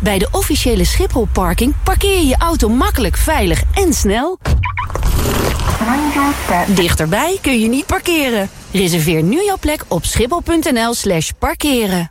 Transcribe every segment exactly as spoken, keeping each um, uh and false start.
Bij de officiële Schiphol-parking parkeer je je auto makkelijk, veilig en snel. Dichterbij kun je niet parkeren. Reserveer nu jouw plek op schiphol.nl slash parkeren.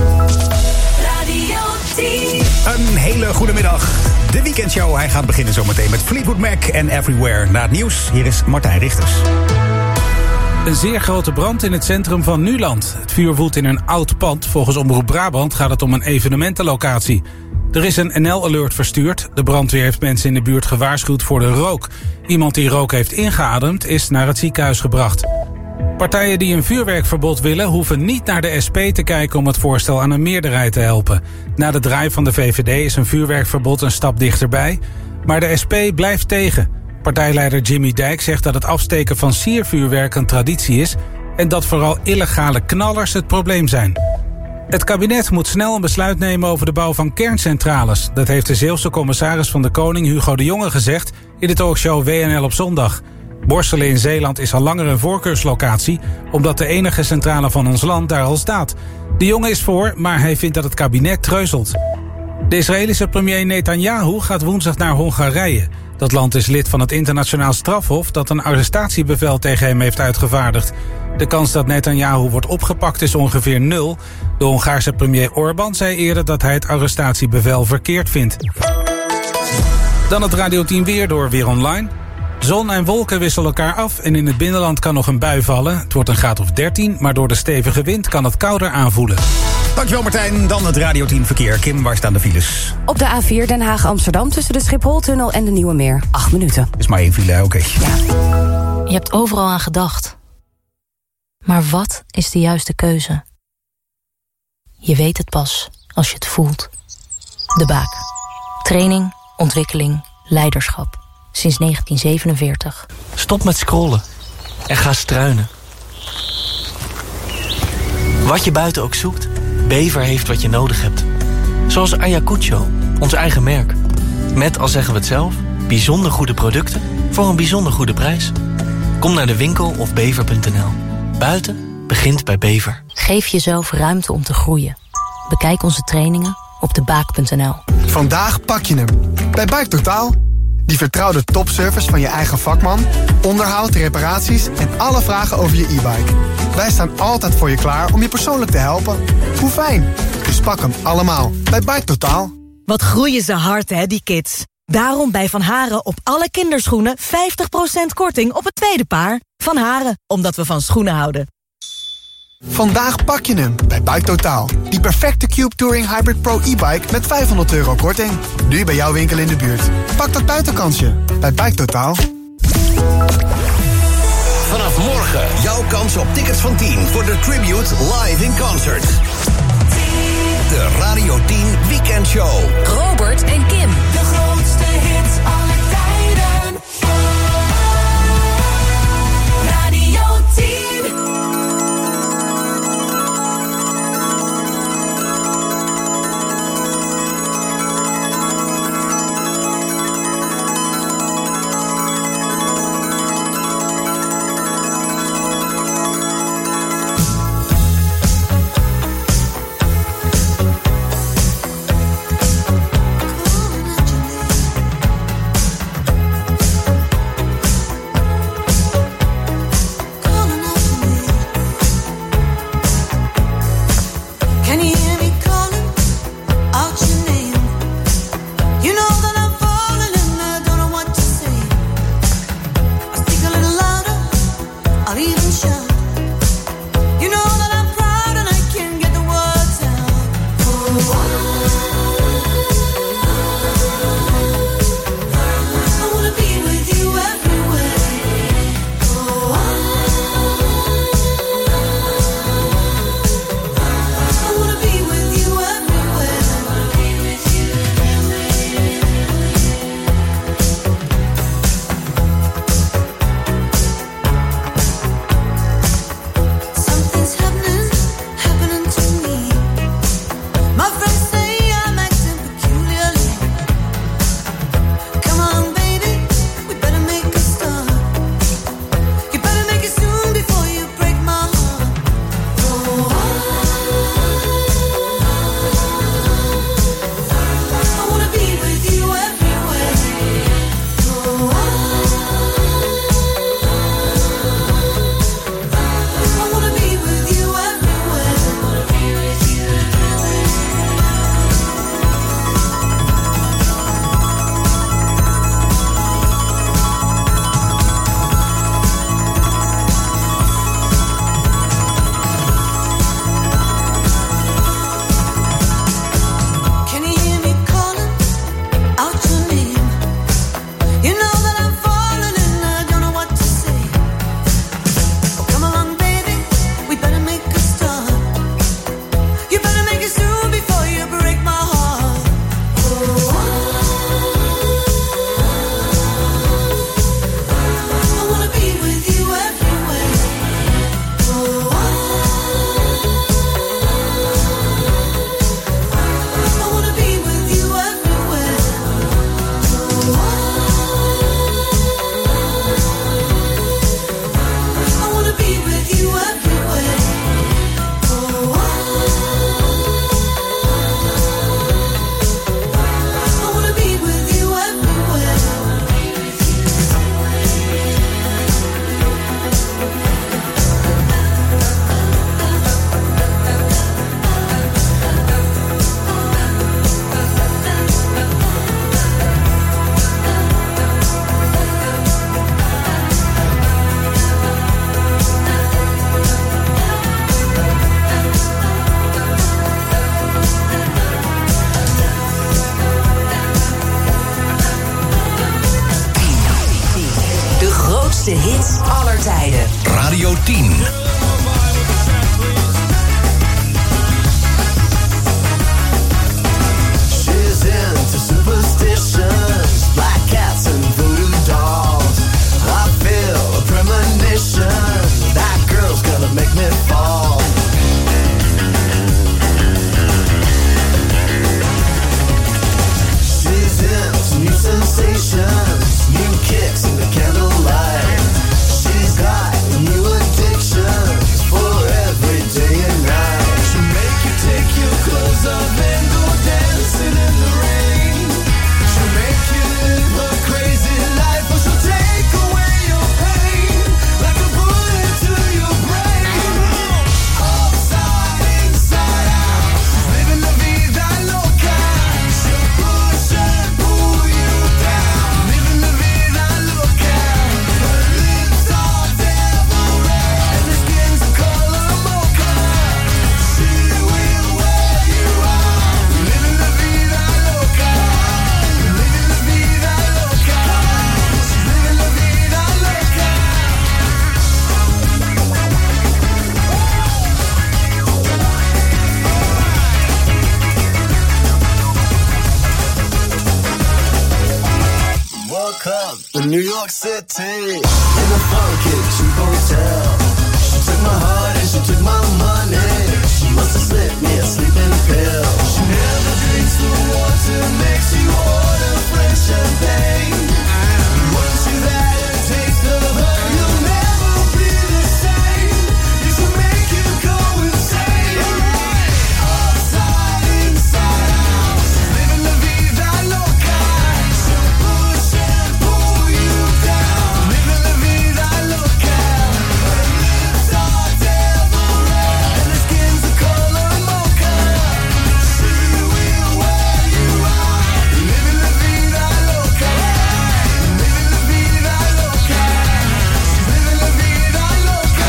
Een hele goede middag. De weekendshow, hij gaat beginnen zometeen met Fleetwood Mac en Everywhere. Na het nieuws, hier is Martijn Richters. Een zeer grote brand in het centrum van Nuland. Het vuur woedt in een oud pand. Volgens Omroep Brabant gaat het om een evenementenlocatie. Er is een N L-alert verstuurd. De brandweer heeft mensen in de buurt gewaarschuwd voor de rook. Iemand die rook heeft ingeademd is naar het ziekenhuis gebracht. Partijen die een vuurwerkverbod willen hoeven niet naar de S P te kijken om het voorstel aan een meerderheid te helpen. Na de draai van de V V D is een vuurwerkverbod een stap dichterbij. Maar de S P blijft tegen. Partijleider Jimmy Dijk zegt dat het afsteken van siervuurwerk een traditie is en dat vooral illegale knallers het probleem zijn. Het kabinet moet snel een besluit nemen over de bouw van kerncentrales. Dat heeft de Zeeuwse commissaris van de Koning Hugo de Jonge gezegd in de talkshow W N L op zondag. Borselen in Zeeland is al langer een voorkeurslocatie, omdat de enige centrale van ons land daar al staat. De Jonge is voor, maar hij vindt dat het kabinet treuzelt. De Israëlische premier Netanyahu gaat woensdag naar Hongarije. Dat land is lid van het internationaal strafhof dat een arrestatiebevel tegen hem heeft uitgevaardigd. De kans dat Netanyahu wordt opgepakt is ongeveer nul. De Hongaarse premier Orbán zei eerder dat hij het arrestatiebevel verkeerd vindt. Dan het Radio tien weer door Weer Online. Zon en wolken wisselen elkaar af en in het binnenland kan nog een bui vallen. Het wordt een graad of dertien, maar door de stevige wind kan het kouder aanvoelen. Dankjewel Martijn. Dan het Radio tien verkeer. Kim, waar staan de files? Op de A vier Den Haag-Amsterdam tussen de Schipholtunnel en de Nieuwe Meer. Acht minuten. Is maar één file, oké. Okay. Ja. Je hebt overal aan gedacht. Maar wat is de juiste keuze? Je weet het pas als je het voelt. De Baak. Training, ontwikkeling, leiderschap. Sinds negentien zevenenveertig. Stop met scrollen en ga struinen. Wat je buiten ook zoekt, Bever heeft wat je nodig hebt. Zoals Ayacucho, ons eigen merk. Met, al zeggen we het zelf, bijzonder goede producten voor een bijzonder goede prijs. Kom naar de winkel of bever punt n l. Buiten begint bij Bever. Geef jezelf ruimte om te groeien. Bekijk onze trainingen op de baak punt n l. Vandaag pak je hem bij Bike Totaal. Die vertrouwde topservice van je eigen vakman, onderhoud, reparaties en alle vragen over je e-bike. Wij staan altijd voor je klaar om je persoonlijk te helpen. Hoe fijn. Dus pak hem allemaal bij Bike Totaal. Wat groeien ze hard, hè, die kids. Daarom bij Van Haren op alle kinderschoenen vijftig procent korting op het tweede paar. Van Haren, omdat we van schoenen houden. Vandaag pak je hem bij Bike Totaal. Die perfecte Cube Touring Hybrid Pro e-bike met vijfhonderd euro korting. Nu bij jouw winkel in de buurt. Pak dat buitenkansje bij Bike Totaal. Vanaf morgen jouw kans op tickets van tien voor de Tribute Live in Concert. De Radio tien Weekendshow. Robert en Kim. De grootste hits aller tijden. Radio tien. grootste hits aller tijden. Radio tien. She's into superstitions, black cats and voodoo dolls. I feel a premonition, that girl's gonna make me fall. She's into new sensations, new kicks in the candlelight. She's got new addictions for every day and night. She'll make you take your clothes off and go dancing in the rain. She'll make you live a crazy life, or she'll take away your pain like a bullet to your brain. Upside, inside out, she's living la vida loca. She'll push and pull you down, living la vida loca. Her lips are devil red and her skin's the color mocha. She will wear you out, living la vida loca, living la vida loca. She's living la vida loca. Woke up in New York City in a funky cheap hotel. She took my heart and she took my money. She must have slipped me a sleeping pill. She never drinks the water, makes you order French champagne. Once you've had a taste of her, you'll never be the same. This will make you go insane. Upside, inside out, she's living la vida loca. She'll push and pull you down, living la vida loca. Her lips are devil red and her skin's the color mocha. She will wear you out, living la vida loca, living la vida loca. She's living la vida loca.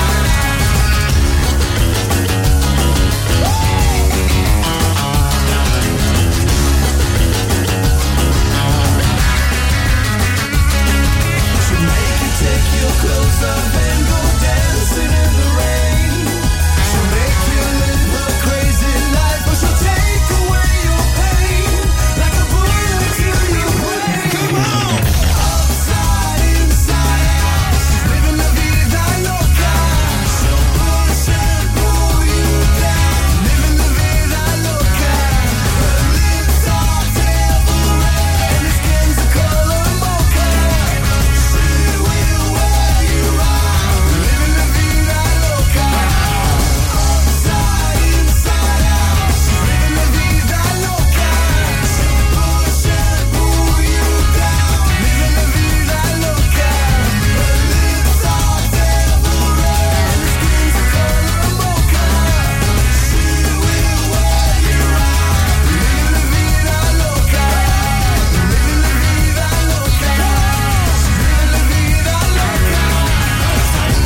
She'll make you take your clothes off and go dancing in the rain. She'll make you live a crazy life, or she'll take away your pain like a bullet to your brain. Come on! Upside, inside out, she's living la vida loca. She'll push and pull you down, living la vida loca. Her lips are devil red and her skin's the color mocha. She will wear you out, living la vida loca. Upside, inside out, she's living la vida loca. She'll push and pull you down, living la vida loca. Her lips are devil red and her skin's the color mocha. She will wear you out, living la vida loca, living la vida loca. She's living la vida loca.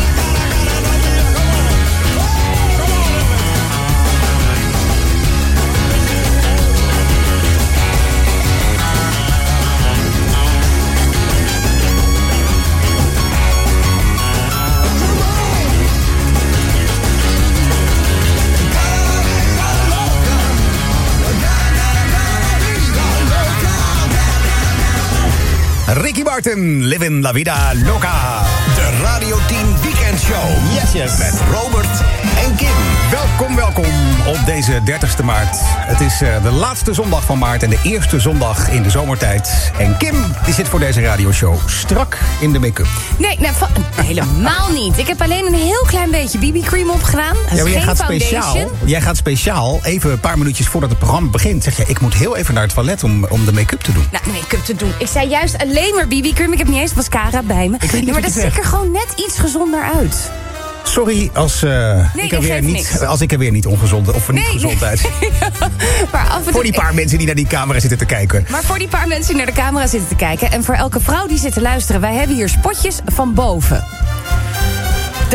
Ricky Martin, Livin' La Vida Loca. De Radio tien Weekend Show. Yes, yes. Met Robert en Kim. Welkom, welkom op deze dertigste maart. Het is uh, de laatste zondag van maart en de eerste zondag in de zomertijd. En Kim, die zit voor deze radioshow strak in de make-up. Nee, nee va- helemaal niet. Ik heb alleen een heel klein beetje B B cream opgedaan. Dat is Ja, maar jij geen gaat, foundation. speciaal, jij gaat speciaal, even een paar minuutjes voordat het programma begint, zeg je, ik moet heel even naar het toilet om, om de make-up te doen. Nou, make-up te doen. Ik zei juist alleen maar B B cream. Ik heb niet eens mascara bij me. Ik weet niet nee, maar wat dat je ziet er gewoon net iets gezonder uit. Sorry als, uh, Nee, ik er dat weer geeft niet, niks. als ik er weer niet ongezond of niet Nee, gezond nee. uit. Maar af en toe- Voor die paar mensen die naar die camera zitten te kijken. Maar voor die paar mensen die naar de camera zitten te kijken... en voor elke vrouw die zit te luisteren... wij hebben hier spotjes van boven.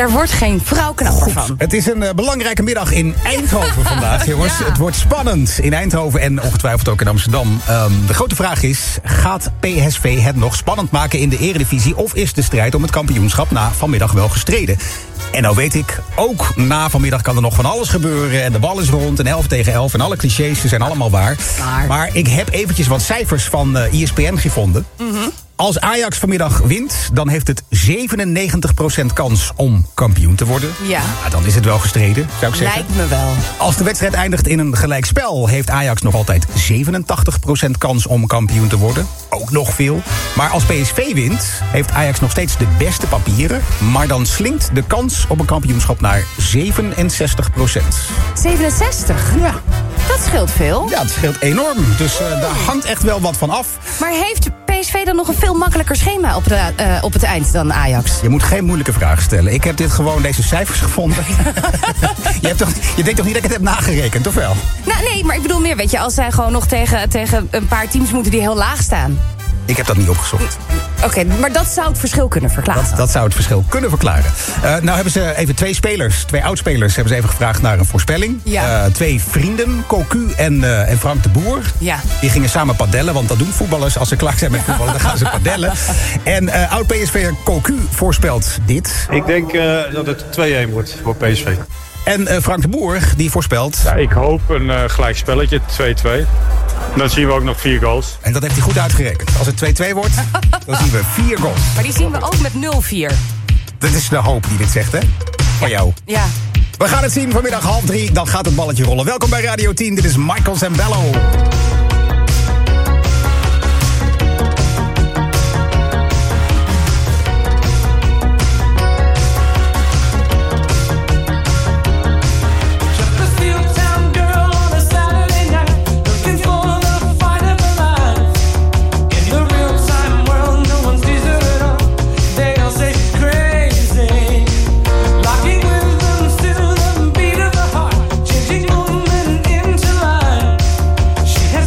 Daar wordt geen vrouw knapper van. Het is een uh, belangrijke middag in Eindhoven vandaag, jongens. Ja. Het wordt spannend in Eindhoven en ongetwijfeld ook in Amsterdam. Um, de grote vraag is, gaat P S V het nog spannend maken in de Eredivisie... of is de strijd om het kampioenschap na vanmiddag wel gestreden? En nou weet ik, ook na vanmiddag kan er nog van alles gebeuren... en de bal is rond en elf tegen elf en alle clichés zijn allemaal waar. Maar, maar ik heb eventjes wat cijfers van uh, E S P N gevonden... Mm-hmm. Als Ajax vanmiddag wint, dan heeft het zevenennegentig procent kans om kampioen te worden. Ja. Nou, dan is het wel gestreden, zou ik zeggen. Lijkt me wel. Als de wedstrijd eindigt in een gelijkspel... heeft Ajax nog altijd zevenentachtig procent kans om kampioen te worden. Ook nog veel. Maar als P S V wint, heeft Ajax nog steeds de beste papieren... maar dan slinkt de kans op een kampioenschap naar zevenenzestig procent. zevenenzestig? Ja. Dat scheelt veel. Ja, het scheelt enorm. Dus uh, daar hangt echt wel wat van af. Maar heeft P S V dan nog een veel makkelijker schema op, de, uh, op het eind dan Ajax? Je moet geen moeilijke vragen stellen. Ik heb dit gewoon, deze cijfers gevonden. je, hebt toch, je denkt toch niet dat ik het heb nagerekend, of wel? Nou, nee, maar ik bedoel meer, weet je... als zij gewoon nog tegen, tegen een paar teams moeten die heel laag staan... Ik heb dat niet opgezocht. Oké, okay, maar dat zou het verschil kunnen verklaren. Dat, dat zou het verschil kunnen verklaren. Uh, nou hebben ze even twee spelers, twee oudspelers... hebben ze even gevraagd naar een voorspelling. Ja. Uh, twee vrienden, Cocu en, uh, en Frank de Boer. Ja. Die gingen samen padellen, want dat doen voetballers. Als ze klaar zijn met voetballen, dan gaan ze padellen. En uh, oud-P S V'er Cocu voorspelt dit. Ik denk uh, dat het twee-een wordt voor P S V. En uh, Frank de Boer, die voorspelt... Ja, ik hoop een uh, gelijk spelletje, twee-twee. Dan zien we ook nog vier goals. En dat heeft hij goed uitgerekend. Als het twee-twee wordt, dan zien we vier goals. Maar die zien we ook met nul vier. Dat is de hoop die dit zegt, hè? Van jou. Ja. We gaan het zien vanmiddag half drie. Dan gaat het balletje rollen. Welkom bij Radio tien. Dit is Michael Zambello. She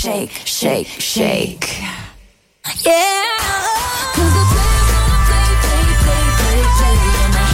shake, shake, shake. Yeah. Cause the players gonna play, play, play, play, play. And the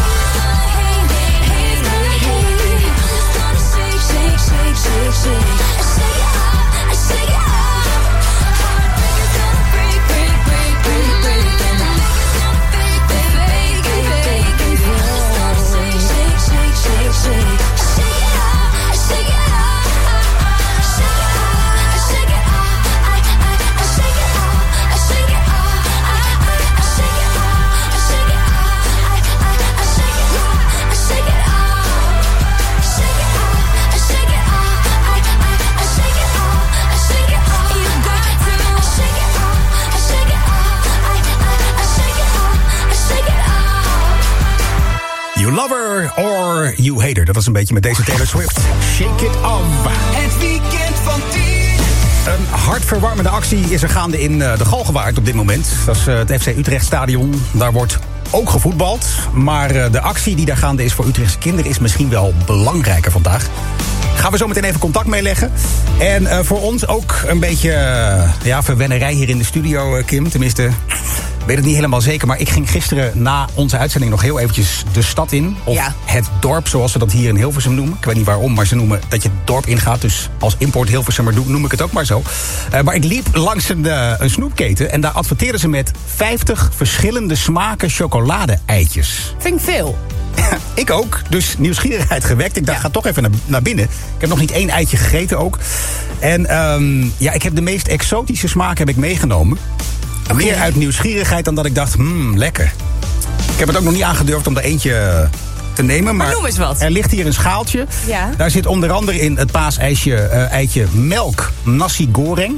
haters gonna hate, hate, hate, hate. I'm just gonna shake, shake, shake, shake, shake. I shake it off, I shake it off. Heartbreakers gonna break, break, break, break, break. And the haters gonna fake, fake, fake, fake, fake. I'm just gonna shake, shake, shake, shake, shake. I shake it off, I shake it off. I shake it off, I shake it off. I, I, I shake it off, I shake it off. I, I, I shake it off, I shake it off. I, I, I shake it off, I shake it off. Shake it off, I shake it off. I, I, I shake it off, I shake it off. You got to. I shake it off, I shake it off. I, I, I shake it off, I shake it off. You love her or you hate her. Dat was een beetje met deze Taylor Swift. Shake it off. Het weekend van tien. Een hartverwarmende actie is er gaande in uh, de Galgenwaard op dit moment. Dat is uh, het F C Utrecht stadion. Daar wordt ook gevoetbald. Maar uh, de actie die daar gaande is voor Utrechtse kinderen is misschien wel belangrijker vandaag. Gaan we zo meteen even contact mee leggen. En uh, voor ons ook een beetje uh, ja, verwennerij hier in de studio, uh, Kim. Tenminste, ik weet het niet helemaal zeker. Maar ik ging gisteren na onze uitzending nog heel eventjes de stad in. Of Ja. het dorp, zoals ze dat hier in Hilversum noemen. Ik weet niet waarom, maar ze noemen dat je het dorp ingaat. Dus als import Hilversummer doe- noem ik het ook maar zo. Uh, maar ik liep langs een, uh, een snoepketen. En daar adverteerden ze met vijftig verschillende smaken chocolade-eitjes. Vind ik veel. Ik ook, dus nieuwsgierigheid gewekt. Ik dacht, ga toch even naar, naar binnen. Ik heb nog niet één eitje gegeten ook. En um, ja, ik heb de meest exotische smaak heb ik meegenomen. Okay. Meer uit nieuwsgierigheid dan dat ik dacht, hmm, lekker. Ik heb het ook nog niet aangedurfd om er eentje te nemen. Maar, maar noem eens wat. Er ligt hier een schaaltje. Ja. Daar zit onder andere in het paasijsje uh, eitje melk nasi goreng.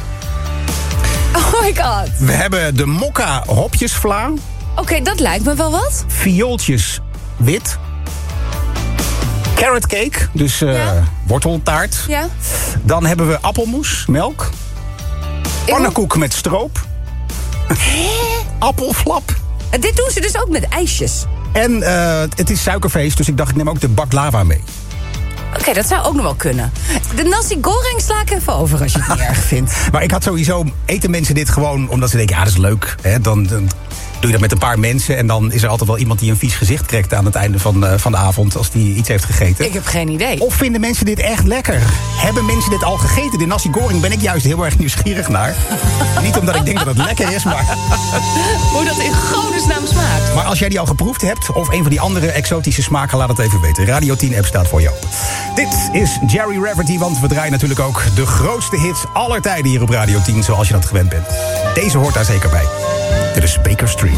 Oh my god. We hebben de mokka hopjesvla. Oké, okay, dat lijkt me wel wat. Viooltjes wit. Carrot cake, dus uh, ja. worteltaart. Ja. Dan hebben we appelmoes, melk. Pannenkoek met stroop. Appelflap. En dit doen ze dus ook met ijsjes. En uh, het is suikerfeest, dus ik dacht ik neem ook de baklava mee. Oké, okay, dat zou ook nog wel kunnen. De nasi goreng sla ik even over als je het niet erg vindt. Maar ik had sowieso, eten mensen dit gewoon omdat ze denken, ja, dat is leuk. Hè? Dan, dan doe je dat met een paar mensen en dan is er altijd wel iemand die een vies gezicht trekt aan het einde van, uh, van de avond als die iets heeft gegeten. Ik heb geen idee. Of vinden mensen dit echt lekker? Hebben mensen dit al gegeten? De nasi goreng ben ik juist heel erg nieuwsgierig naar. Niet omdat ik denk dat het lekker is, maar... Hoe dat in godesnaam smaakt. Maar als jij die al geproefd hebt, of een van die andere exotische smaken, laat het even weten. Radio tien app staat voor jou. Dit is Jerry Rafferty, want we draaien natuurlijk ook de grootste hits aller tijden hier op Radio tien, zoals je dat gewend bent. Deze hoort daar zeker bij. Dit is Baker Street.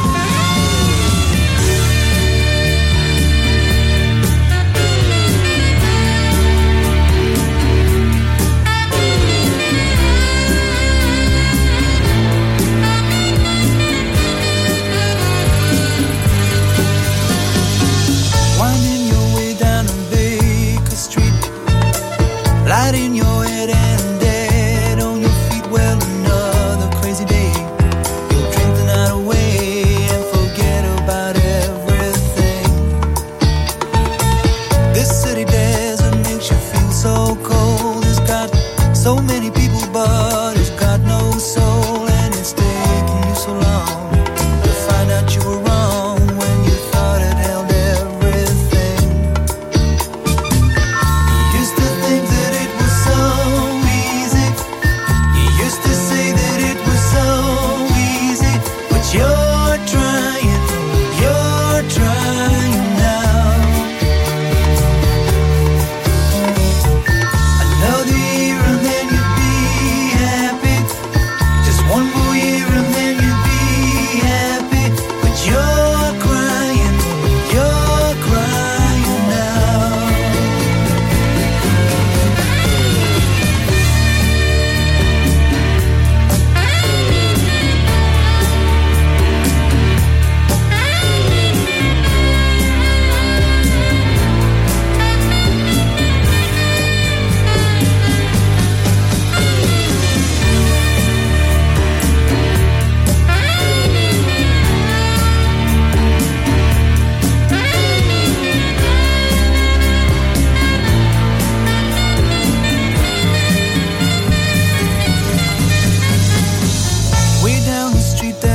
Winding your way down on Baker Street, light in your head and dead on your feet. Well, another crazy day. You're drinking out away and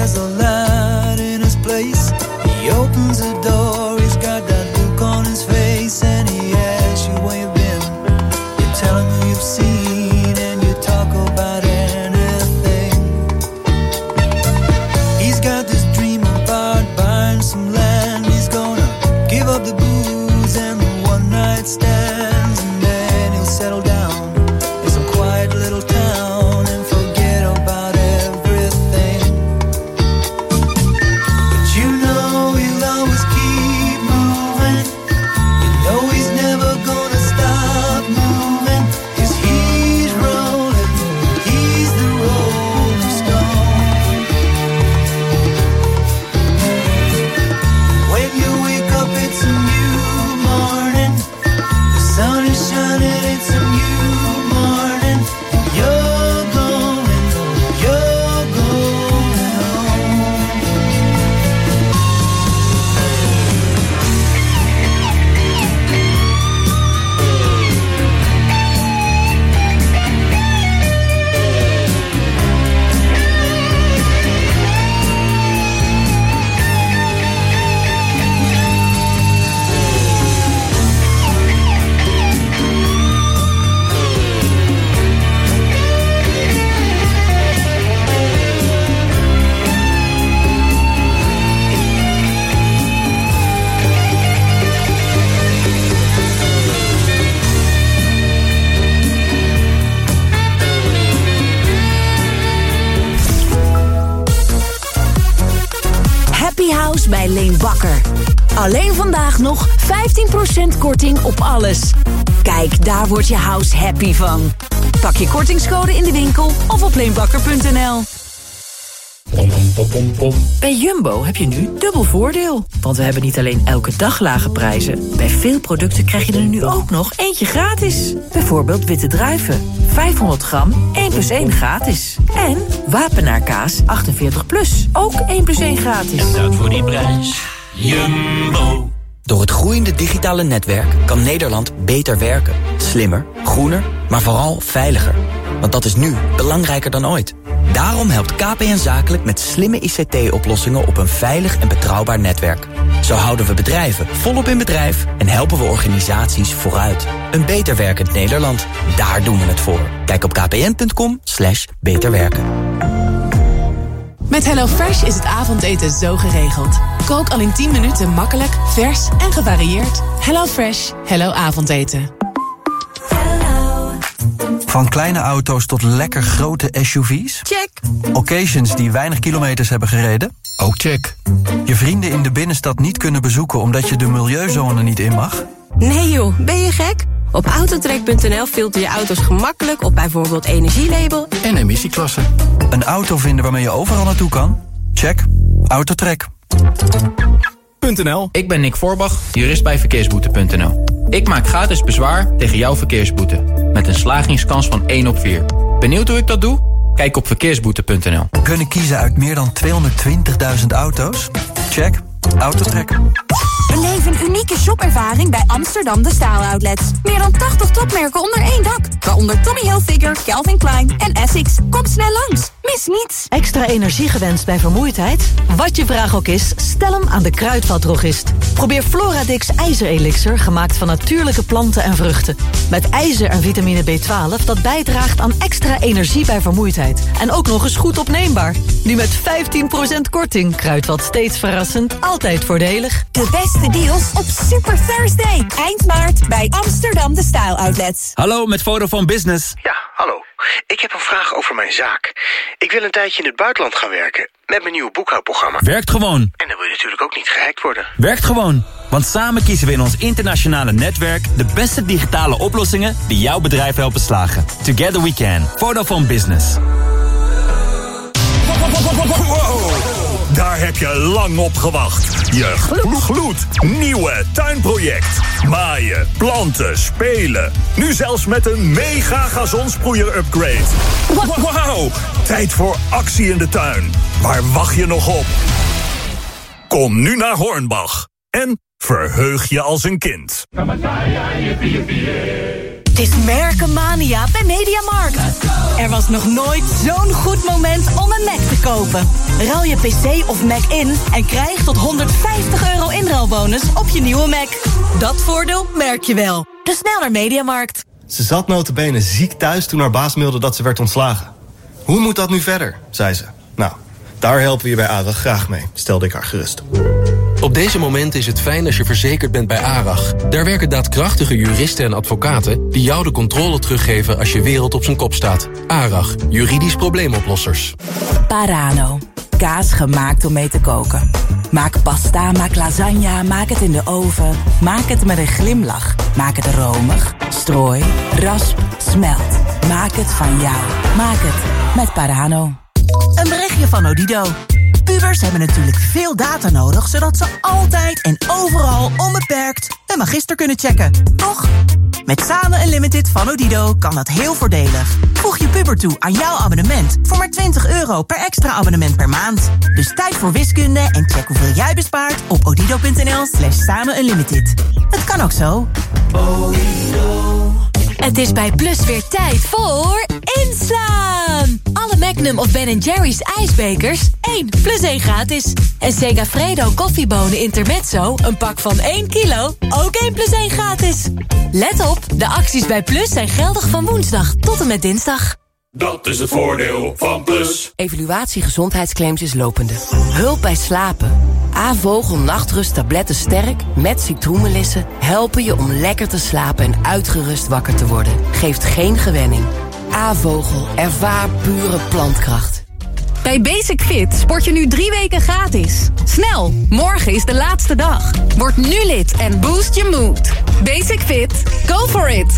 there's a light in his place. He opens the door, he's got that look on his face, and he asks you where you've been. You tell him who you've seen, and you talk about anything. He's got this dream about buying some land. He's gonna give up the booze and the one night stands, and then he'll settle down in some quiet little town and forget about everything. But you know he'll always keep moving. You know he's never gonna stop moving, 'cause he's rolling, he's the rolling stone. When you wake up it's a new morning. The sun is shining, it's a new morning. You're going, you're going home. Happy House bij Leen Bakker. Alleen vandaag nog vijftien procent korting op alles. Kijk, daar wordt je house happy van. Pak je kortingscode in de winkel of op leenbakker punt n l. Bij Jumbo heb je nu dubbel voordeel. Want we hebben niet alleen elke dag lage prijzen. Bij veel producten krijg je er nu ook nog eentje gratis. Bijvoorbeeld witte druiven. vijfhonderd gram, één plus één gratis. En Wapenaarkaas achtenveertig plus, ook één plus één gratis. En dat voor die prijs. Jumbo. Door het groeiende digitale netwerk kan Nederland beter werken. Slimmer, groener, maar vooral veiliger. Want dat is nu belangrijker dan ooit. Daarom helpt K P N Zakelijk met slimme I C T-oplossingen op een veilig en betrouwbaar netwerk. Zo houden we bedrijven volop in bedrijf en helpen we organisaties vooruit. Een beter werkend Nederland, daar doen we het voor. Kijk op kpn.com slash beter werken. Met HelloFresh is het avondeten zo geregeld. Kook al in tien minuten makkelijk, vers en gevarieerd. HelloFresh, hello avondeten. Van kleine auto's tot lekker grote S U V's? Check. Occasions die weinig kilometers hebben gereden? Ook check. Je vrienden in de binnenstad niet kunnen bezoeken omdat je de milieuzone niet in mag? Nee joh, ben je gek? Op autotrek punt n l filter je auto's gemakkelijk op bijvoorbeeld energielabel en emissieklasse. Een auto vinden waarmee je overal naartoe kan? Check. Autotrek. .nl. Ik ben Nick Voorbach, jurist bij verkeersboete punt n l. Ik maak gratis bezwaar tegen jouw verkeersboete. Met een slagingskans van één op vier. Benieuwd hoe ik dat doe? Kijk op verkeersboete punt n l. Kunnen kiezen uit meer dan tweehonderdtwintigduizend auto's? Check. Autotrek. Beleef een unieke shopervaring bij Amsterdam De Staal Outlets. Meer dan tachtig topmerken onder één dak. Waaronder Tommy Hilfiger, Calvin Klein en Essex. Kom snel langs. Mis niets. Extra energie gewenst bij vermoeidheid? Wat je vraag ook is, stel hem aan de kruidvatdrogist. Probeer Floradix IJzerelixir, gemaakt van natuurlijke planten en vruchten. Met ijzer en vitamine B twaalf dat bijdraagt aan extra energie bij vermoeidheid. En ook nog eens goed opneembaar. Nu met vijftien procent korting. Kruidvat steeds verrassend, altijd voordelig. De beste deals op Super Thursday. Eind maart bij Amsterdam De Style Outlets. Hallo, met Vodafone Business. Ja, hallo. Ik heb een vraag over mijn zaak. Ik wil een tijdje in het buitenland gaan werken. Met mijn nieuwe boekhoudprogramma. Werkt gewoon. En dan wil je natuurlijk ook niet gehackt worden. Werkt gewoon. Want samen kiezen we in ons internationale netwerk de beste digitale oplossingen die jouw bedrijf helpen slagen. Together we can. Vodafone Business. Wow. Daar heb je lang op gewacht. Je glo- gloed nieuwe tuinproject. Maaien, planten, spelen. Nu zelfs met een mega gazonsproeier upgrade. Wauw, tijd voor actie in de tuin. Waar wacht je nog op? Kom nu naar Hornbach en verheug je als een kind. Het is Merkenmania bij Mediamarkt. Er was nog nooit zo'n goed moment om een Mac te kopen. Ruil je pc of Mac in en krijg tot honderdvijftig euro inruilbonus op je nieuwe Mac. Dat voordeel merk je wel. Dus snel naar Mediamarkt. Ze zat nota bene ziek thuis toen haar baas mailde dat ze werd ontslagen. Hoe moet dat nu verder, zei ze. Nou, daar helpen we je bij ARAG graag mee, stelde ik haar gerust. Op deze momenten is het fijn als je verzekerd bent bij ARAG. Daar werken daadkrachtige juristen en advocaten die jou de controle teruggeven als je wereld op zijn kop staat. ARAG, juridisch probleemoplossers. Parano. Kaas gemaakt om mee te koken. Maak pasta, maak lasagne, maak het in de oven. Maak het met een glimlach. Maak het romig, strooi, rasp, smelt. Maak het van jou. Maak het met Parano. Een berichtje van Odido. Pubers hebben natuurlijk veel data nodig, zodat ze altijd en overal onbeperkt een magister kunnen checken. Toch? Met Samen Unlimited van Odido kan dat heel voordelig. Voeg je puber toe aan jouw abonnement voor maar twintig euro per extra abonnement per maand. Dus tijd voor wiskunde en check hoeveel jij bespaart op odido.nl slash samen unlimited. Het kan ook zo. Odido. Het is bij Plus weer tijd voor inslaan. Alle Magnum of Ben en Jerry's ijsbekers, één plus één gratis. En Segafredo koffiebonen Intermezzo, een pak van één kilo, ook één plus één gratis. Let op, de acties bij Plus zijn geldig van woensdag tot en met dinsdag. Dat is het voordeel van Plus. Evaluatie gezondheidsclaims is lopende. Hulp bij slapen. A-vogel nachtrust tabletten sterk met citroenmelissen helpen je om lekker te slapen en uitgerust wakker te worden. Geeft geen gewenning. A-vogel, ervaar pure plantkracht. Bij Basic Fit sport je nu drie weken gratis. Snel, morgen is de laatste dag. Word nu lid en boost je mood. Basic Fit, go for it.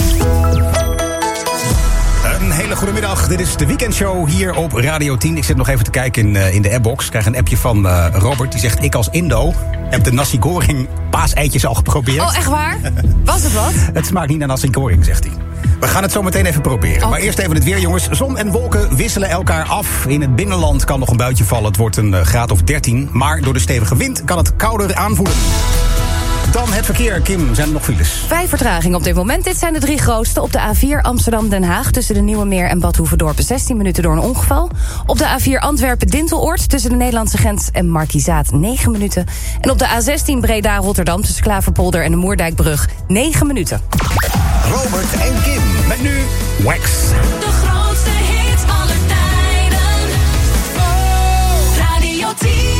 Een hele goede middag. Dit is de weekendshow hier op Radio tien. Ik zit nog even te kijken in, uh, in de appbox. Ik krijg een appje van uh, Robert. Die zegt, ik als Indo heb de nasi goreng paaseitjes al geprobeerd. Oh, echt waar? Was het wat? Het smaakt niet naar nasi goreng, zegt hij. We gaan het zo meteen even proberen. Oh. Maar eerst even het weer, jongens. Zon en wolken wisselen elkaar af. In het binnenland kan nog een buitje vallen. Het wordt een uh, graad of dertien. Maar door de stevige wind kan het kouder aanvoelen. Dan het verkeer. Kim, zijn er nog files? Vijf vertragingen op dit moment. Dit zijn de drie grootste. Op de A vier Amsterdam-Den Haag tussen de Nieuwe Meer en Bad Hoeverdorp zestien minuten door een ongeval. Op de A vier Antwerpen-Dinteloord tussen de Nederlandse grens en Markizaat negen minuten. En op de A zestien Breda-Rotterdam tussen Klaverpolder en de Moerdijkbrug negen minuten. Robert en Kim met nu Wax. De grootste hits aller tijden. Radio tien.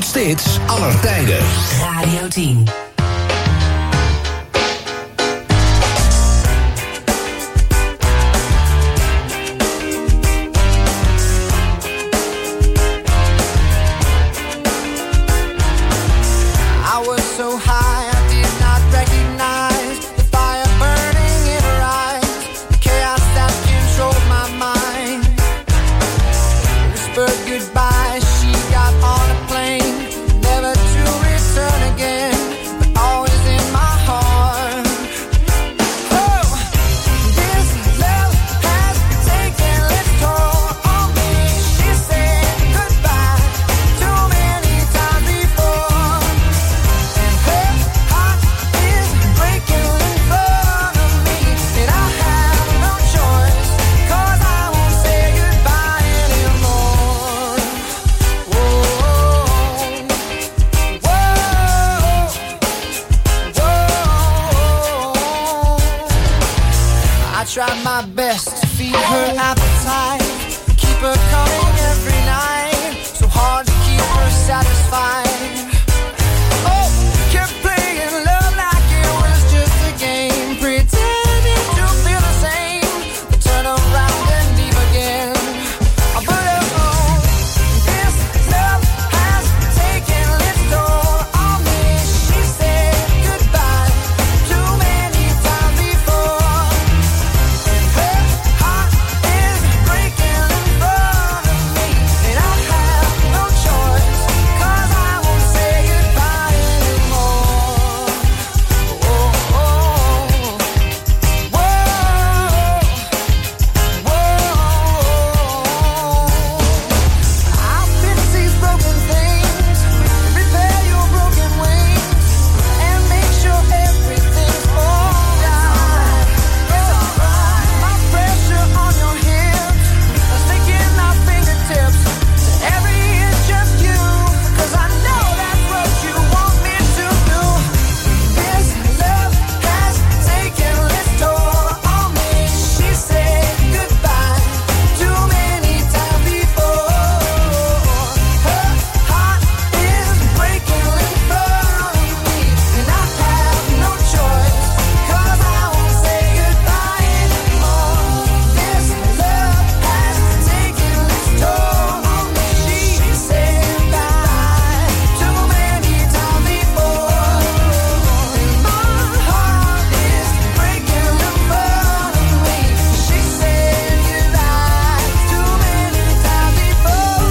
grootste hits aller tijden. Radio tien. I was so high I did not recognize the fire burning in her eyes, the chaos that controlled my mind. Whispered goodbye, she got on a plane, never to return again, but always in my heart. Oh, this love has taken its toll on me. She said goodbye too many times before. I tried my best to feed her appetite, keep her coming every night, so hard to keep her satisfied. Oh, kept playing love like it was just a game, pretending to feel the same, but turn around and leave again. But oh, this love has taken its toll on me. She said goodbye too many times before. Her heart is breaking in front of me, and I have no choice, 'cause I won't say goodbye anymore. Oh, oh, whoa, whoa. I'll fix these broken things, repair your broken wings, and make sure everything's alright. It's alright. My pressure on your hips, sticking our fingertips to every inch of you, 'cause I know that's what you want me to do. This love has taken its toll on me. She said goodbye too many times before. Her heart is breaking in front of me, and I have no choice, 'cause I won't say goodbye anymore. This love has taken its toll on me. She said goodbye too many times before. My heart is breaking in front of me. She said goodbye too many times before.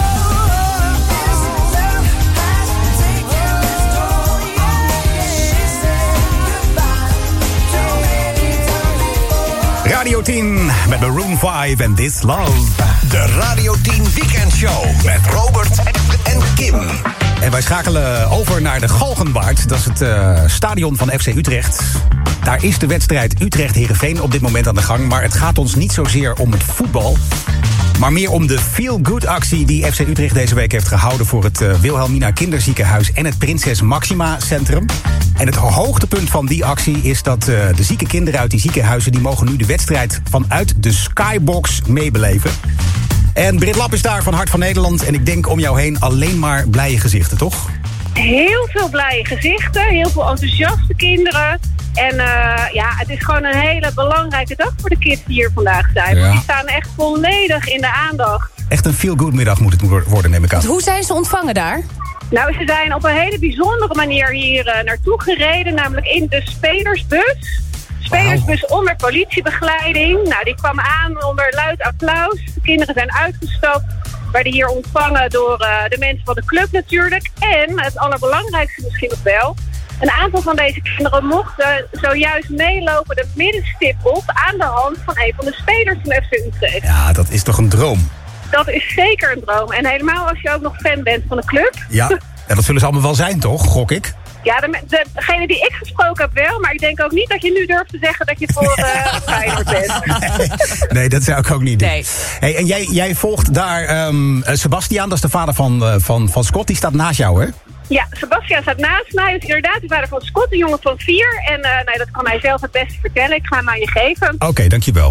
This love has taken its toll on me. She said goodbye too many times before. Radio tien met Maroon vijf en This Love. De Radio tien Weekendshow met Robert en Kim. En wij schakelen over naar de Galgenwaard. Dat is het eh, stadion van F C Utrecht. Daar is de wedstrijd Utrecht-Heerenveen op dit moment aan de gang. Maar het gaat ons niet zozeer om het voetbal, maar meer om de feel-good actie die F C Utrecht deze week heeft gehouden voor het eh, Wilhelmina Kinderziekenhuis en het Prinses Maxima Centrum. En het hoogtepunt van die actie is dat eh, de zieke kinderen uit die ziekenhuizen, die mogen nu de wedstrijd vanuit de Skybox meebeleven. En Britt Lap is daar van Hart van Nederland. En ik denk om jou heen alleen maar blije gezichten, toch? Heel veel blije gezichten, heel veel enthousiaste kinderen. En uh, ja, het is gewoon een hele belangrijke dag voor de kids die hier vandaag zijn. Ja. Want die staan echt volledig in de aandacht. Echt een feel-good middag moet het worden, neem ik aan. Hoe zijn ze ontvangen daar? Nou, ze zijn op een hele bijzondere manier hier uh, naartoe gereden, namelijk in de spelersbus. Spelersbus onder politiebegeleiding. Nou, die kwam aan onder luid applaus. De kinderen zijn uitgestapt, werden hier ontvangen door uh, de mensen van de club natuurlijk. En het allerbelangrijkste misschien nog wel, een aantal van deze kinderen mochten zojuist meelopen de middenstip op aan de hand van een van de spelers van F C Utrecht. Ja, dat is toch een droom? Dat is zeker een droom. En helemaal als je ook nog fan bent van de club. Ja, ja, dat zullen ze allemaal wel zijn, toch? Gok ik. Ja, de, de, degene die ik gesproken heb wel, maar ik denk ook niet dat je nu durft te zeggen dat je voor uh, Feyenoord bent. Nee, nee, dat zou ik ook niet doen. Nee. Hey, en jij, jij volgt daar um, Sebastiaan, dat is de vader van, uh, van, van Scott, die staat naast jou, hè? Ja, Sebastiaan staat naast mij. Dus inderdaad, de vader van Scott, een jongen van vier. En uh, nee, dat kan hij zelf het beste vertellen. Ik ga hem aan je geven. Oké, okay, dankjewel.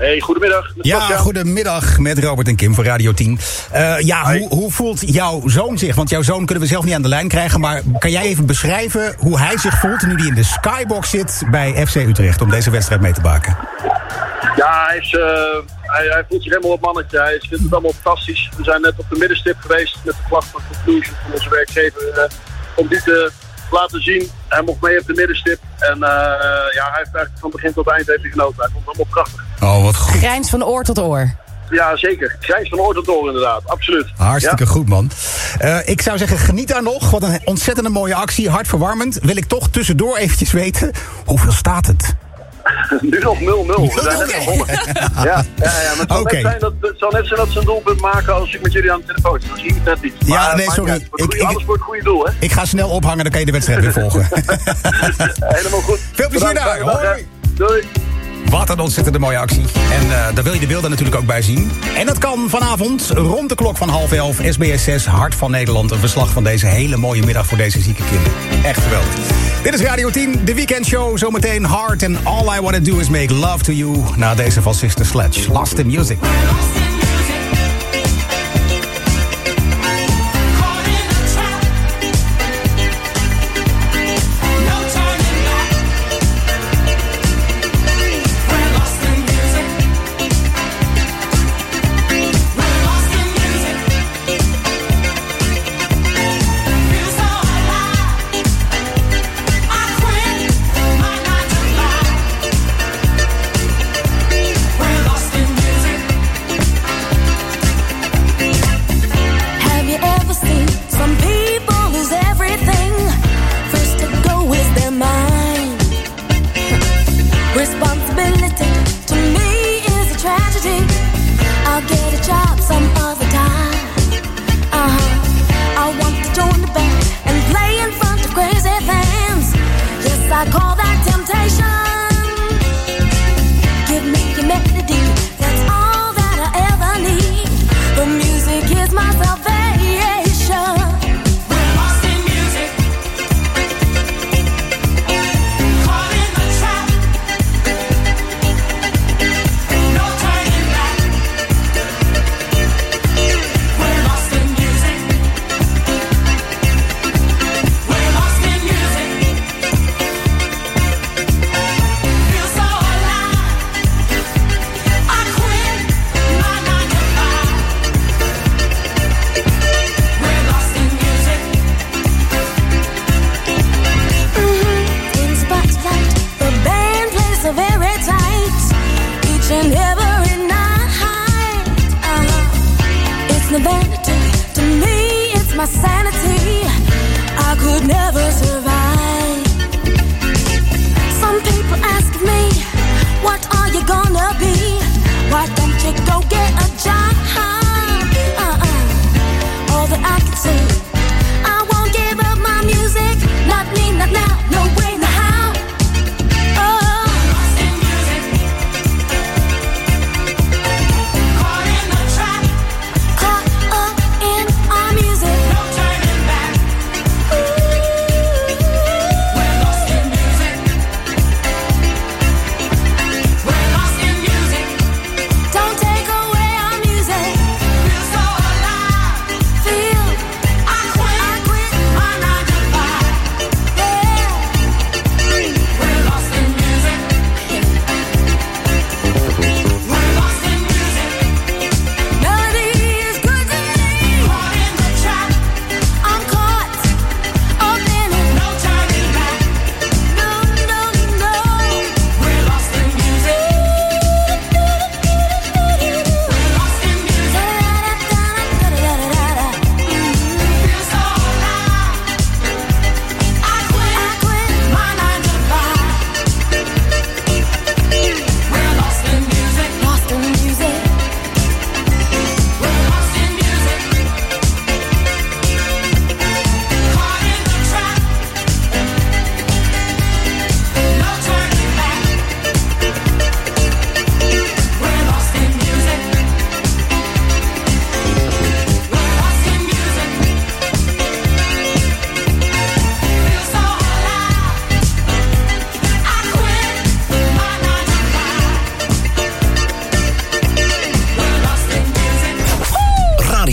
Hey, goedemiddag. Ja, goedemiddag met Robert en Kim van Radio tien. Uh, ja, hoe, hoe voelt jouw zoon zich? Want jouw zoon kunnen we zelf niet aan de lijn krijgen. Maar kan jij even beschrijven hoe hij zich voelt nu hij in de skybox zit bij F C Utrecht om deze wedstrijd mee te maken? Ja, hij, is, uh, hij, hij voelt zich helemaal op mannetje. Hij vindt het allemaal fantastisch. We zijn net op de middenstip geweest met de vlag van Conclusion van onze werkgever. Uh, om die te laten zien. Hij mocht mee op de middenstip. En uh, ja, hij heeft eigenlijk van begin tot eind heeft hij genoten. Hij vond het allemaal prachtig. Oh, wat goed. Grijns van oor tot oor. Ja, zeker. Grijns van oor tot oor inderdaad. Absoluut. Hartstikke ja. goed, man. Uh, ik zou zeggen, geniet daar nog. Wat een ontzettende mooie actie. Hartverwarmend. Wil ik toch tussendoor eventjes weten, hoeveel staat het? Nu nog nul nul. We zijn net begonnen. Ja, ja, ja, maar het zal, okay. net zijn dat, het zal net zijn dat ze een doelpunt maken als ik met jullie aan de telefoon zit. Dan zie ik het net niet. Maar, ja, nee, sorry. Ik, goeie, ik, alles voor het goede doel, hè? Ik ga snel ophangen, dan kan je de wedstrijd weer volgen. Helemaal goed. Veel plezier daar. Hoi. Doei. Wat een ontzettende mooie actie. En uh, daar wil je de beelden natuurlijk ook bij zien. En dat kan vanavond rond de klok van half elf. S B S zes, Hart van Nederland. Een verslag van deze hele mooie middag voor deze zieke kinderen. Echt geweldig. Dit is Radio tien, de weekendshow. Zometeen Hart en All I Wanna Do Is Make Love To You. Na deze van Sister Sledge. Lost in Music.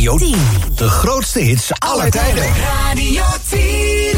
Radio tien. De grootste hits aller tijden. Radio tien.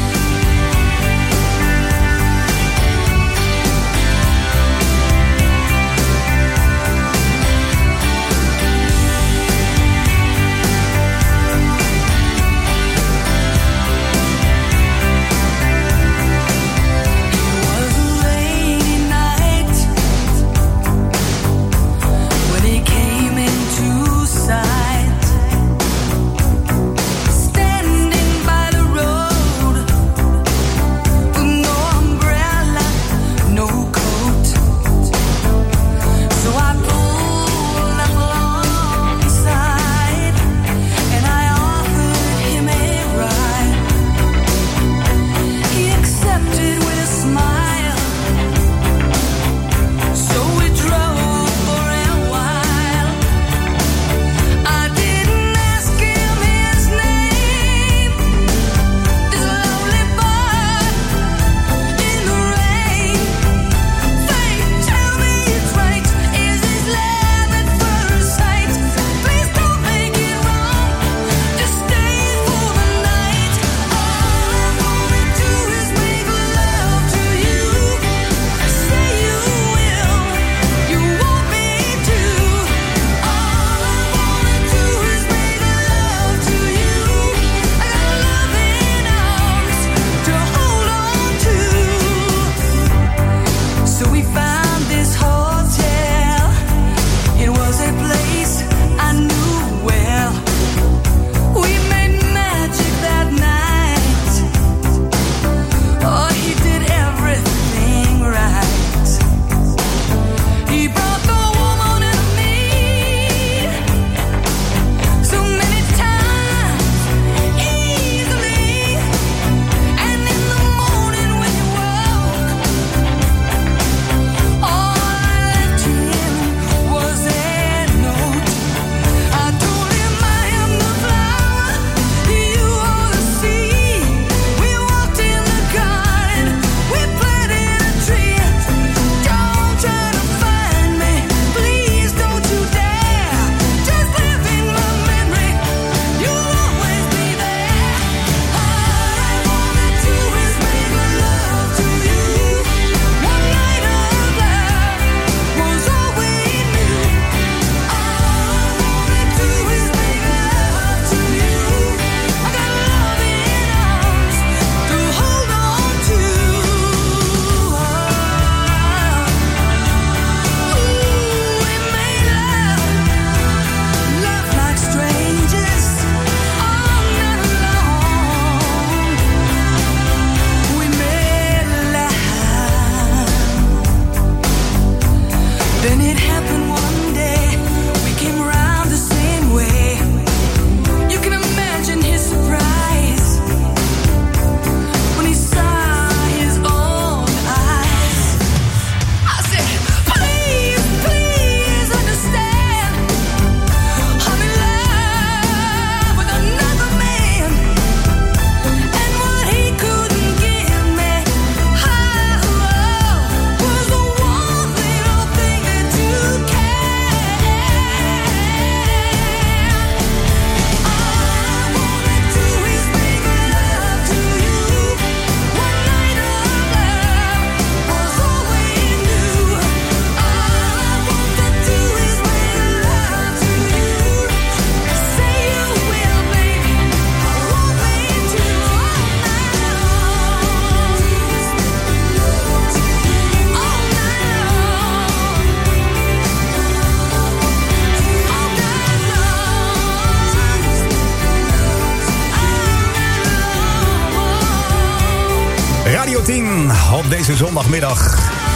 Radio tien op deze zondagmiddag.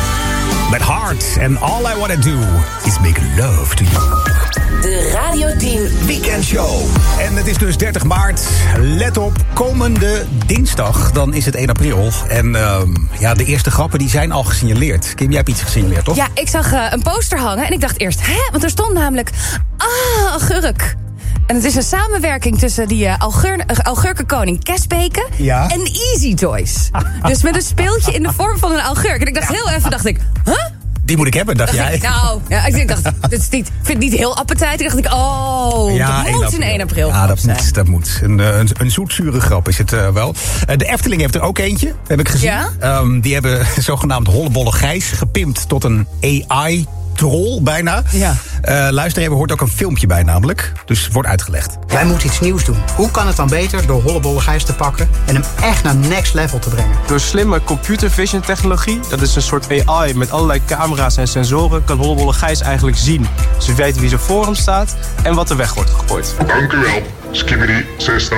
Met Heart en All I Wanna Do is Make Love to You. De Radio tien Weekendshow. En het is dus dertig maart. Let op, komende dinsdag, dan is het één april. En uh, ja, de eerste grappen die zijn al gesignaleerd. Kim, jij hebt iets gesignaleerd, toch? Ja, ik zag uh, een poster hangen en ik dacht eerst, hè? Want er stond namelijk, ah, augurk. En het is een samenwerking tussen die uh, augur- uh, augurkenkoning Kesbeke ja. en Easy Toys. Dus met een speeltje in de vorm van een augurk. En ik dacht heel even, dacht ik, huh? Die moet ik hebben, dacht jij? Ik, nou, ja, ik dacht, dit is niet, ik vind het niet heel appetijtig. Dacht ik, oh, Ja, dat één moet april. een één april Ja, dat zijn. moet, dat moet. Een, eh, een, een zoetzure grap is het uh, wel. Uh, de Efteling heeft er ook eentje, heb ik gezien. Ja? Um, die hebben zogenaamd Hollebolle Gijs gepimpt tot een A I-troll bijna. Ja. Uh, luister even, hoort ook een filmpje bij namelijk. Dus wordt uitgelegd. Wij moeten iets nieuws doen. Hoe kan het dan beter door Hollebolle Gijs te pakken en hem echt naar next level te brengen? Door slimme computer vision technologie, dat is een soort A I met allerlei camera's en sensoren, kan Hollebolle Gijs eigenlijk zien. Ze weten wie er voor hem staat en wat er weg wordt gegooid. Dank u wel, Skibbity Zesta.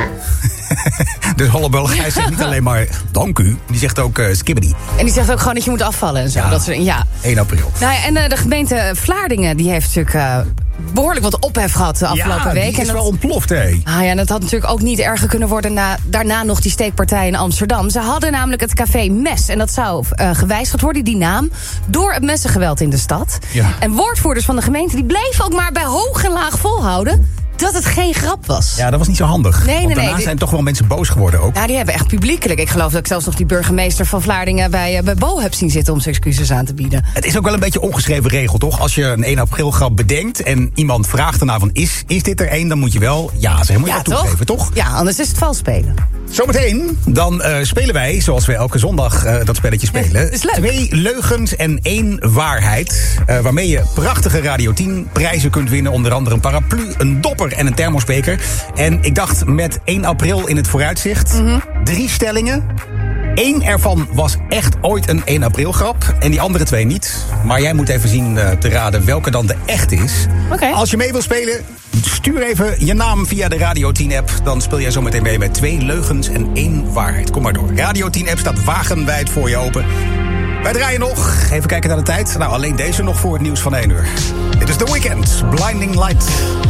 Dus Hollebolle Gijs zegt niet alleen maar dank u, die zegt ook uh, skibbity. En die zegt ook gewoon dat je moet afvallen en zo. Ja. Dat soort, ja. één april. Nou ja, en uh, de gemeente Vlaardingen die heeft natuurlijk uh, behoorlijk wat ophef gehad de afgelopen ja, week. die is en dat, wel ontploft, hé. Ah ja, en dat had natuurlijk ook niet erger kunnen worden na, daarna nog die steekpartij in Amsterdam. Ze hadden namelijk het café Mes. En dat zou uh, gewijzigd worden, die naam, door het messengeweld in de stad. Ja. En woordvoerders van de gemeente die bleven ook maar bij hoog en laag volhouden dat het geen grap was. Ja, dat was niet zo handig. Nee, nee, Want nee, daarna die- zijn toch wel mensen boos geworden ook. Ja, die hebben echt publiekelijk. Ik geloof dat ik zelfs nog die burgemeester van Vlaardingen bij, uh, bij Bo heb zien zitten om zijn excuses aan te bieden. Het is ook wel een beetje ongeschreven regel, toch? Als je een één april grap bedenkt en iemand vraagt erna van... is, is dit er één, dan moet je wel ja zeggen. Moet je Ja, wel toegeven, toch? Ja, anders is het vals spelen. Zometeen, dan uh, spelen wij, zoals we elke zondag uh, dat spelletje spelen... is leuk. twee leugens en één waarheid. Uh, waarmee je prachtige Radio tien prijzen kunt winnen. Onder andere een paraplu, een dopper en een thermosbeker. En ik dacht, met één april in het vooruitzicht... Mhm. drie stellingen. Eén ervan was echt ooit een één april grap. En die andere twee niet. Maar jij moet even zien uh, te raden welke dan de echt is. Oké. Als je mee wil spelen, stuur even je naam via de Radio tien app. Dan speel jij zometeen mee met twee leugens en één waarheid. Kom maar door. Radio tien app staat wagenwijd voor je open. Wij draaien nog. Even kijken naar de tijd. Nou, alleen deze nog voor het nieuws van één uur. Dit is The Weeknd, Blinding Light.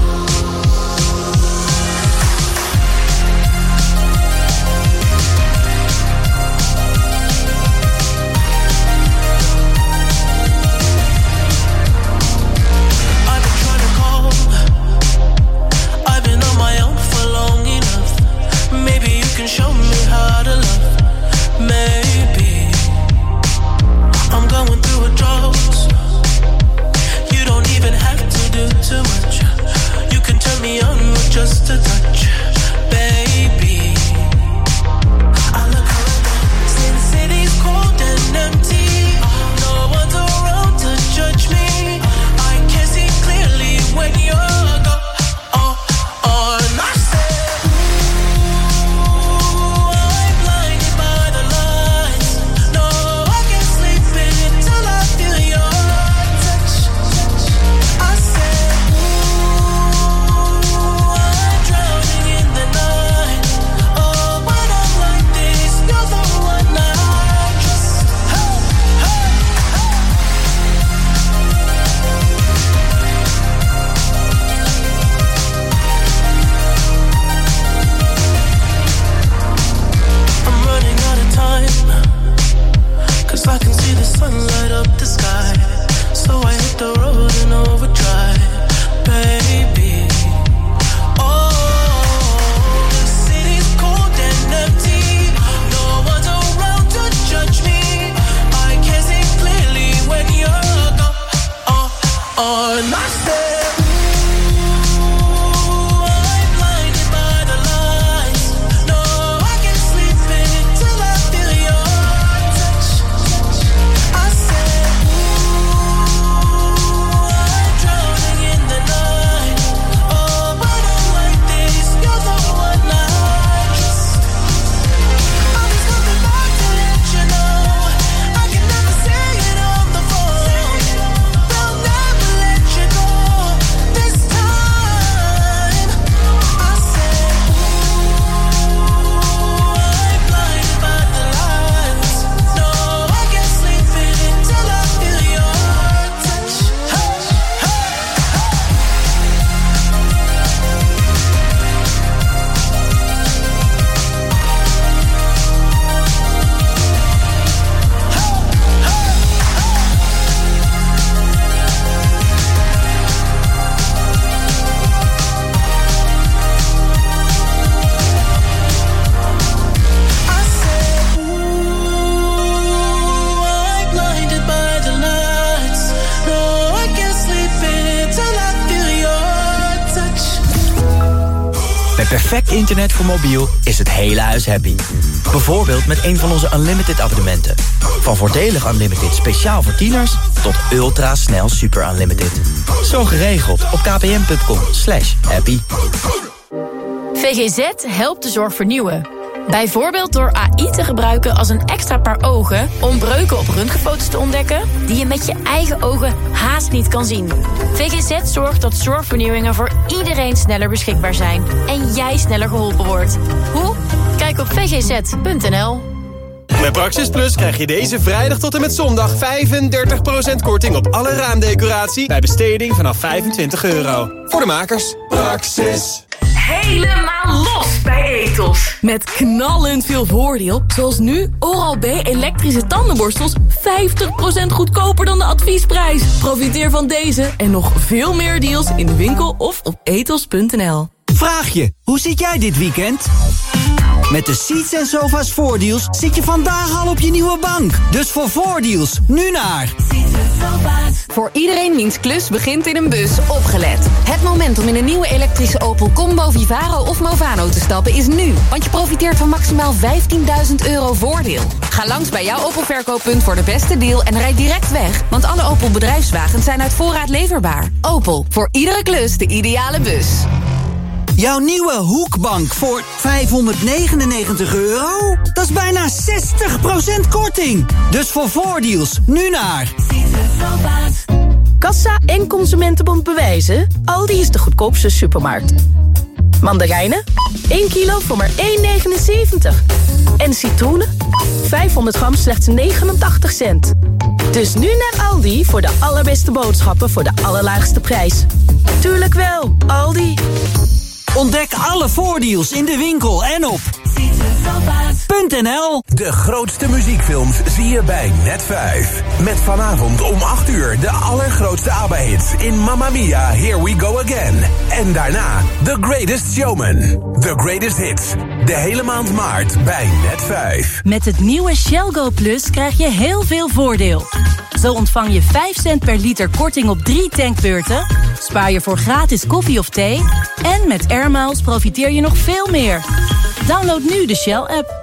I've been trying to call. I've been on my own for long enough. Maybe you can show me how to love. Maybe I'm going through a drought. You don't even have to do too much. Met perfect internet voor mobiel is het hele huis happy. Bijvoorbeeld met een van onze unlimited abonnementen. Van voordelig unlimited speciaal voor tieners tot ultra snel super unlimited. Zo geregeld op kpn.com slash happy. V G Z helpt de zorg vernieuwen. Bijvoorbeeld door A I te gebruiken als een extra paar ogen om breuken op röntgenfoto's te ontdekken die je met je eigen ogen haast niet kan zien. V G Z zorgt dat zorgvernieuwingen voor iedereen sneller beschikbaar zijn en jij sneller geholpen wordt. Hoe? Kijk op v g z punt n l. Met Praxis Plus krijg je deze vrijdag tot en met zondag vijfendertig procent korting op alle raamdecoratie bij besteding vanaf vijfentwintig euro. Voor de makers. Praxis. Helemaal los bij Ethos. Met knallend veel voordeel. Zoals nu Oral-B elektrische tandenborstels vijftig procent goedkoper dan de adviesprijs. Profiteer van deze en nog veel meer deals in de winkel of op ethos punt n l. Vraag je, hoe zit jij dit weekend? Met de Seats en Sofa's voordeals zit je vandaag al op je nieuwe bank. Dus voor voordeals, nu naar... Voor iedereen wiens klus begint in een bus, opgelet. Het moment om in een nieuwe elektrische Opel Combo, Vivaro of Movano te stappen is nu. Want je profiteert van maximaal vijftienduizend euro voordeel. Ga langs bij jouw Opel verkooppunt voor de beste deal en rijd direct weg. Want alle Opel bedrijfswagens zijn uit voorraad leverbaar. Opel, voor iedere klus de ideale bus. Jouw nieuwe hoekbank voor vijfhonderdnegenennegentig euro? Dat is bijna zestig procent korting. Dus voor voordeals, nu naar... Kassa en Consumentenbond bewijzen. Aldi is de goedkoopste supermarkt. Mandarijnen, één kilo voor maar één negenenzeventig. En citroenen, vijfhonderd gram slechts negenentachtig cent. Dus nu naar Aldi voor de allerbeste boodschappen voor de allerlaagste prijs. Tuurlijk wel, Aldi. Ontdek alle voordeals in de winkel en op .nl. De grootste muziekfilms zie je bij Net vijf. Met vanavond om acht uur de allergrootste ABBA-hits in Mamma Mia, Here We Go Again. En daarna The Greatest Showman. The Greatest Hits. De hele maand maart bij Net vijf. Met het nieuwe Shell Go Plus krijg je heel veel voordeel. Zo ontvang je vijf cent per liter korting op drie tankbeurten, spaar je voor gratis koffie of thee en met Air Miles profiteer je nog veel meer. Download nu de Shell-app.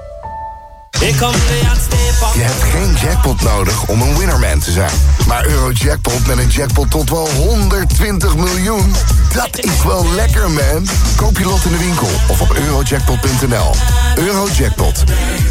Je hebt geen jackpot nodig om een winnerman te zijn. Maar Eurojackpot met een jackpot tot wel honderdtwintig miljoen. Dat is wel lekker, man. Koop je lot in de winkel of op eurojackpot punt n l. Eurojackpot.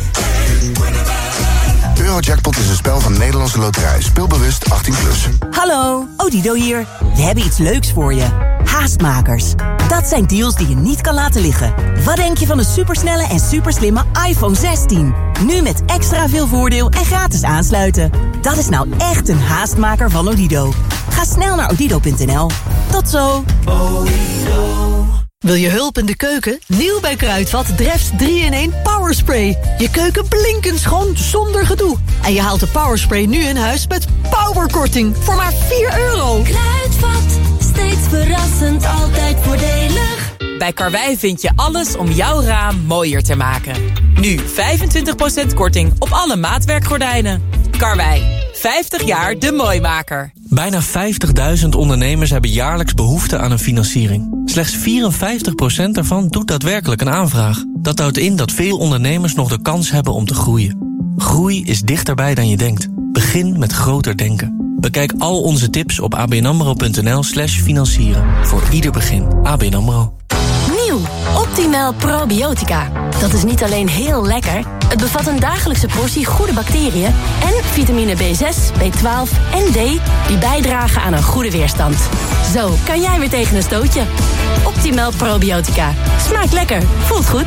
Eurojackpot is een spel van Nederlandse Loterij. Speel bewust achttien plus. Hallo, Odido hier. We hebben iets leuks voor je. Haastmakers. Dat zijn deals die je niet kan laten liggen. Wat denk je van de supersnelle en superslimme iPhone zestien? Nu met extra veel voordeel en gratis aansluiten. Dat is nou echt een haastmaker van Odido. Ga snel naar odido punt n l. Tot zo. Wil je hulp in de keuken? Nieuw bij Kruidvat Drefts drie in één Power Spray. Je keuken blinkend schoon zonder gedoe. En je haalt de Power Spray nu in huis met powerkorting voor maar vier euro. Kruidvat, steeds verrassend, altijd voordelig. Bij Karwei vind je alles om jouw raam mooier te maken. Nu vijfentwintig procent korting op alle maatwerkgordijnen. Karwei, vijftig jaar de mooimaker. Bijna vijftigduizend ondernemers hebben jaarlijks behoefte aan een financiering. Slechts vierenvijftig procent daarvan doet daadwerkelijk een aanvraag. Dat houdt in dat veel ondernemers nog de kans hebben om te groeien. Groei is dichterbij dan je denkt. Begin met groter denken. Bekijk al onze tips op abnamro.nl slash financieren. Voor ieder begin. A B N AMRO. Nieuw, Optimal Probiotica. Dat is niet alleen heel lekker, het bevat een dagelijkse portie goede bacteriën en vitamine B zes, B twaalf en D die bijdragen aan een goede weerstand. Zo kan jij weer tegen een stootje. Optimal Probiotica. Smaakt lekker, voelt goed.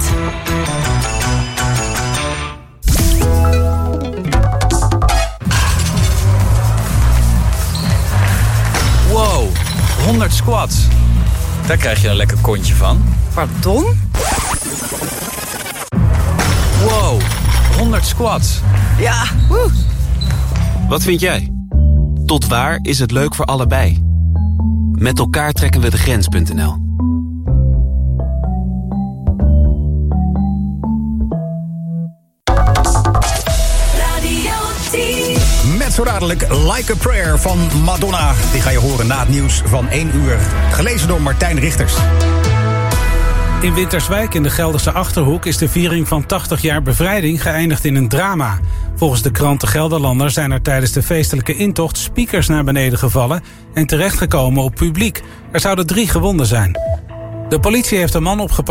Wow, honderd squats. Daar krijg je een lekker kontje van. Pardon? Wow, honderd squats. Ja, woe. Wat vind jij? Tot waar is het leuk voor allebei? Met elkaar trekken we de grens punt n l. Met zo dadelijk Like a Prayer van Madonna. Die ga je horen na het nieuws van één uur. Gelezen door Martijn Richters. In Winterswijk in de Gelderse Achterhoek is de viering van tachtig jaar bevrijding geëindigd in een drama. Volgens de krant De Gelderlander zijn er tijdens de feestelijke intocht speakers naar beneden gevallen en terechtgekomen op publiek. Er zouden drie gewonden zijn. De politie heeft een man opgepakt